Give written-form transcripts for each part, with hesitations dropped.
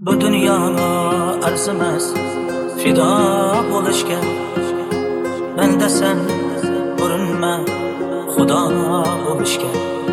Bu dunyoga arzimas fido bo'lishga, menda sen urinma xudo bo'lishga.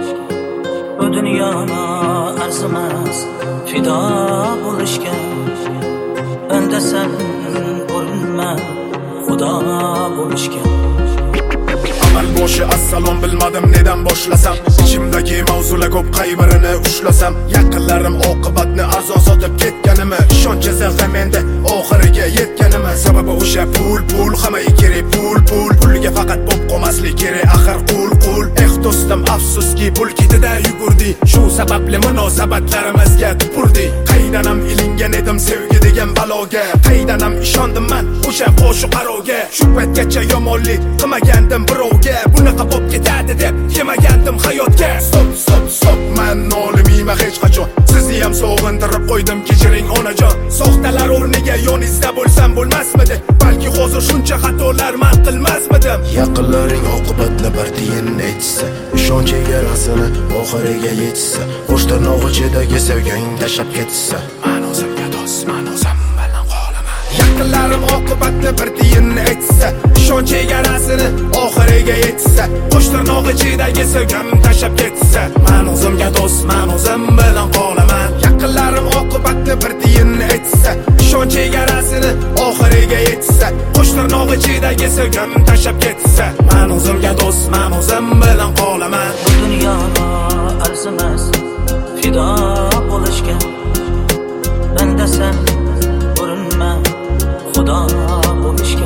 Bu dunyoga arzimas fido bo'lishga, menda sen urinma xudo bo'lishga. Amal boshi assalom, bilmadim nedan boshlasam. Ichimdagi mavzular ko'p, qay birini ushlasam. Yaqinlarim oqibatni arzon sotib ketganimi, ishonch chizig'i menda oxiriga yetganimi. Sababi o'sha pul, hammaga kerak pul. Pulga faqat bo'p qolmaslik kerak, axir qul. Do'stim, afsuski pul ketida yugurdi. Shu sababli munosabatlarimizga tupurdi. Qaydanam ilingan edim sevgi degan baloga, qaydanam ishondim men o'sha qo'shu qarovga. Shu paytgacha yomonlik qilmagandim birovga, bunaqa bo'p ketadi deb yemagandim hayotga. Stop, men nolimayman hech qachon. Sizni ham sog'intirib qo'ydim, kechiring onajon. Soxtalar o'rniga yoningizda bo'lsam bo'lmasmidi? Balki hozir shuncha xatolar men qilmasmidim. Yaqinlaring oqibatni bir tiyin aytsa, ishonch chegarasini oxiriga yetsa, qo'sh tirnoq ichidagi sevging tashlab ketsa, men o'zimga do'st, men o'zim bilan qolaman. Yaqinlarim oqibatni bir tiyin aytsa, ishonch chegarasini oxiriga yetsa, qo'sh tirnoq ichidagi sevgim tashlab ketsa, men o'zimga do'st, men o'zim bilan qolaman. Yaqinlarim oqibatni bir tiyin aytsa, ishonch chegarasini oxiriga yetsa, qo'sh tirnoq ichidagi sevgim tashlab ketsa, men o'zimga do'st, men o'zim bilan qolaman. Bu dunyoga arzimas fido bo'lishga, menda sen urinma xudo bo'lishga.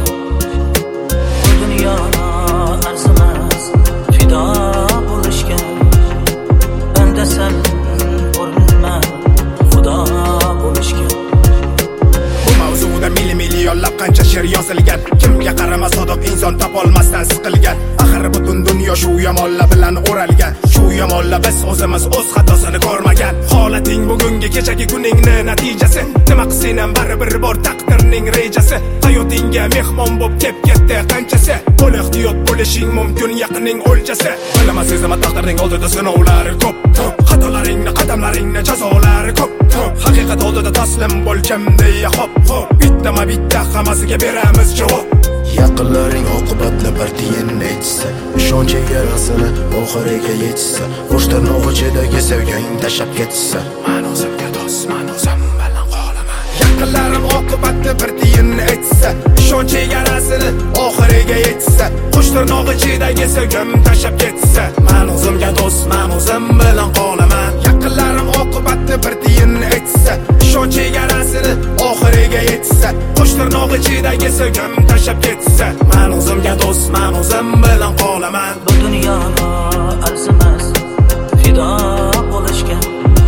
Bu dunyoga arzimas fido bo'lishga, menda sen urinma xudo bo'lishga. Bu mavzuda millionlab qancha she'r yozilgan. Kimga qarama sodiq inson topolmasdan siqilgan. Axir butun dunyo shu yomonlar bilan o'ralgan. Shu yomonlar biz o'zimiz o'z xatosini ko'rmagan. Holating bugungi kechagi kuningni natijasi. Nima qilsang ham baribir bor taqdirning rejasi. Hayotingga mehmon bo'lib kelib ketdi qanchasi. Bo'l ehtiyot bo'lishing mumkin yaqinning o'ljasi. Bilaman sezaman taqdirning oldida sinovlari ko'p. Xatolaringni, qadamlaringni jazolari ko'p. Haqiqat oldida taslim bo'lkamday hop. Bitta hammasiga beramiz javob. Yaqinlaring oqibatni bir tiyin aytsa, ishonch chegarasini oxiriga yetsa, qo'sh tirnoq ichidagi sevging tashlab ketsa, men o'zimga do'st, men o'zim bilan qolaman. Yaqinlarim oqibatni bir tiyin aytsa, ishonch chegarasini oxiriga yetsa, qo'sh tirnoq ichidagi sevgim tashlab ketsa, men o'zimga do'st, men o'zim bilan qolaman. Yaqinlarim oqibatni bir tiyin aytsa, ishonch chegarasini oxiriga yetsa, qo'sh tirnoq ichidagi sevgim tashlab ketsa, men o'zimga do'st, men o'zim bilan qolaman. Bu dunyoga arzimas fido bo'lishga,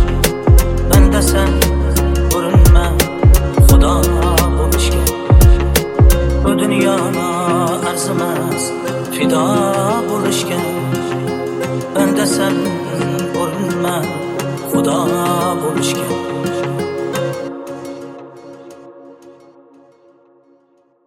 menda sen urinma xudo bo'lishga. Bu dunyoga arzimas fido bo'lishga, menda sen urinma xudo bo'lishga.